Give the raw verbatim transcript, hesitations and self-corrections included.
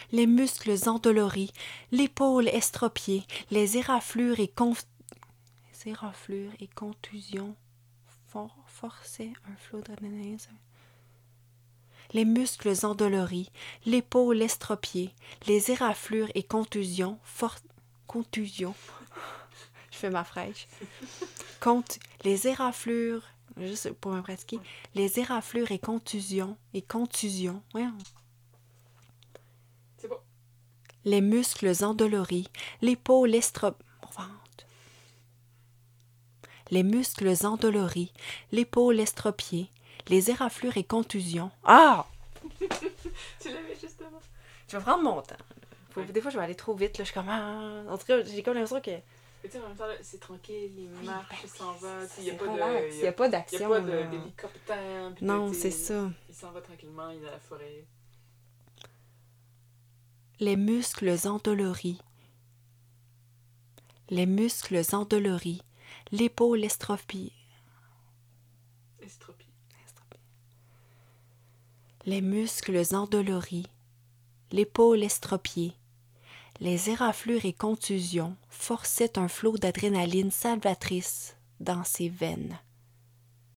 les muscles endoloris, l'épaule estropiée, les éraflures et conf... les éraflures et contusions for... forçaient un flot d'adrénaline. Les muscles endoloris, l'épaule estropiée, les éraflures et contusions for... contusions. Je fais ma fraîche. Cont... les éraflures, juste pour me pratiquer, les éraflures et contusions et contusions. Ouais. C'est bon. Les muscles endoloris, l'épaule estropiée. Les muscles endoloris, l'épaule estropiée, les éraflures et contusions. Ah! Tu l'avais justement. Je vais prendre mon temps. Faut, Ouais. Des fois, je vais aller trop vite. Là. Je suis comme... Ah... En tout cas, j'ai comme l'impression que... Mais tu sais, en même temps, là, c'est tranquille, il marche, ben, il s'en va. Il c'est n'y a pas relax. de. Il n'y a pas Il n'y d'action. a pas de- là. d'hélicoptère. puis Non, de, c'est tu sais, ça. Il s'en va tranquillement, il est dans la forêt. Les muscles endoloris. Les muscles endoloris, l'épaule estropiée. Estropie. Les muscles endoloris, l'épaule estropiée, les éraflures et contusions forçaient un flot d'adrénaline salvatrice dans ses veines.